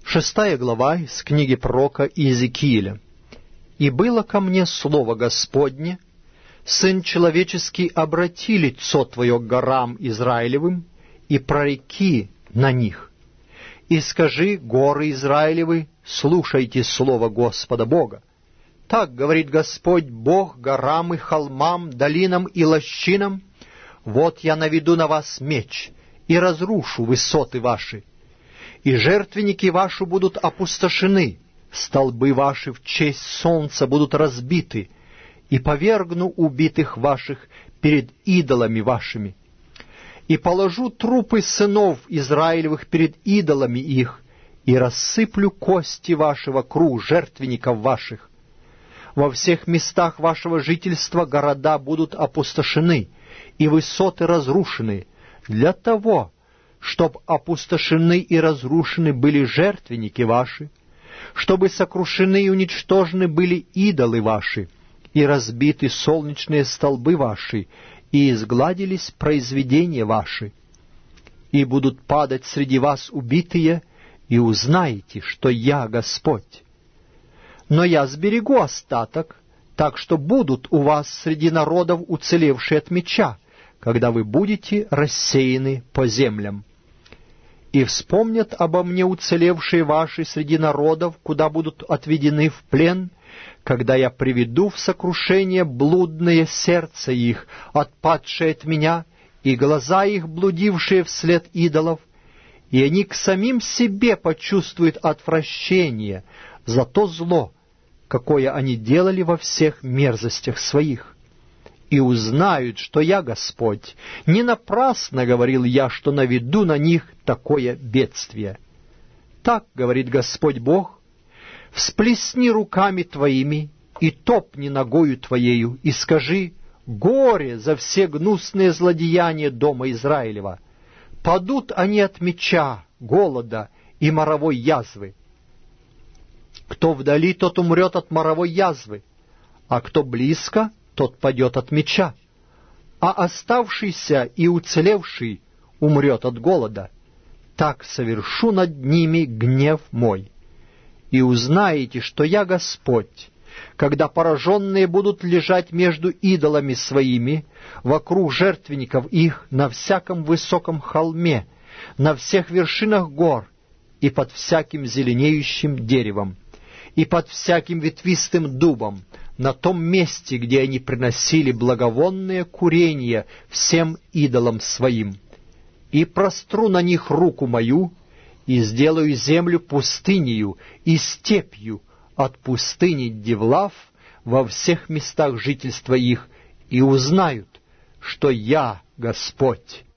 6 глава из книги пророка Иезекииля. «И было ко мне слово Господне: Сын человеческий, обрати лицо твое к горам Израилевым и прореки на них. И скажи: горы Израилевы, слушайте слово Господа Бога. Так говорит Господь Бог горам и холмам, долинам и лощинам: вот я наведу на вас меч и разрушу высоты ваши, и жертвенники ваши будут опустошены, столбы ваши в честь солнца будут разбиты, и повергну убитых ваших перед идолами вашими. И положу трупы сынов Израилевых перед идолами их, и рассыплю кости ваши вокруг жертвенников ваших. Во всех местах вашего жительства города будут опустошены, и высоты разрушены, для того, чтоб опустошены и разрушены были жертвенники ваши, чтобы сокрушены и уничтожены были идолы ваши, и разбиты солнечные столбы ваши, и изгладились произведения ваши. И будут падать среди вас убитые, и узнаете, что я Господь. Но я сберегу остаток, так что будут у вас среди народов уцелевшие от меча, когда вы будете рассеяны по землям. И вспомнят обо мне уцелевшие ваши среди народов, куда будут отведены в плен, когда я приведу в сокрушение блудное сердце их, отпадшее от меня, и глаза их, блудившие вслед идолов, и они к самим себе почувствуют отвращение за то зло, какое они делали во всех мерзостях своих, и узнают, что я Господь. Не напрасно говорил я, что наведу на них такое бедствие. Так говорит Господь Бог: всплесни руками твоими и топни ногою твоею, и скажи: горе за все гнусные злодеяния дома Израилева! Падут они от меча, голода и моровой язвы. Кто вдали, тот умрет от моровой язвы, а кто близко, тот падет от меча, а оставшийся и уцелевший умрет от голода. Так совершу над ними гнев мой. И узнаете, что я Господь, когда пораженные будут лежать между идолами своими, вокруг жертвенников их, на всяком высоком холме, на всех вершинах гор и под всяким зеленеющим деревом, и под всяким ветвистым дубом, на том месте, где они приносили благовонное курение всем идолам своим. И простру на них руку мою, и сделаю землю пустынею и степью от пустыни Девлав во всех местах жительства их, и узнают, что я Господь».